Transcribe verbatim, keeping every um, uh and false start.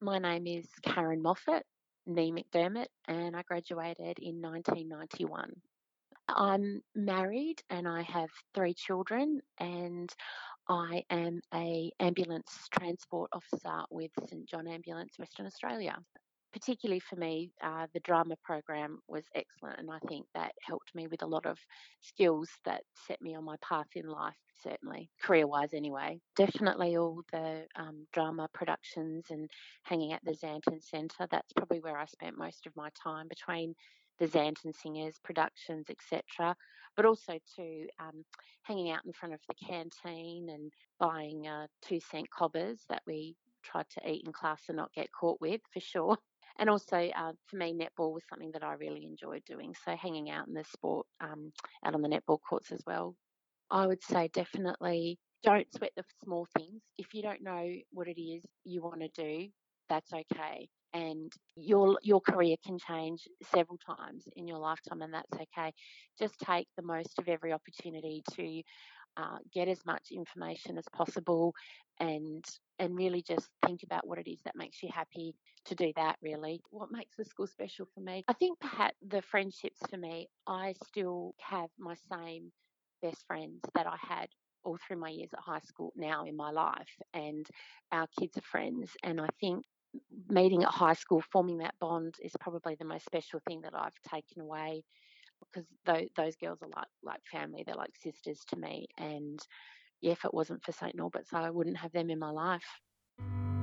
My name is Karen Moffat, nee McDermott, and I graduated in nineteen ninety-one. I'm married and I have three children, and I am a ambulance transport officer with St John Ambulance Western Australia. Particularly for me, uh, the drama program was excellent, and I think that helped me with a lot of skills that set me on my path in life, certainly, career wise anyway. Definitely all the um, drama productions and hanging at the Xanton Centre, that's probably where I spent most of my time between the Xanton Singers, productions, et cetera. But also too, um, hanging out in front of the canteen and buying uh, two cent cobbers that we tried to eat in class and not get caught with, for sure. And also, uh, for me, netball was something that I really enjoyed doing. So hanging out in the sport, um, out on the netball courts as well. I would say definitely don't sweat the small things. If you don't know what it is you want to do, that's okay. And your your career can change several times in your lifetime, and that's okay. Just take the most of every opportunity to uh, get as much information as possible, and and really just think about what it is that makes you happy to do that. Really, what makes the school special for me? I think perhaps the friendships for me. I still have my same best friends that I had all through my years at high school now in my life, and our kids are friends. And I think meeting at high school, forming that bond is probably the most special thing that I've taken away, because those, those girls are like like family. They're like sisters to me. And yeah, if it wasn't for Saint Norbert's, I wouldn't have them in my life.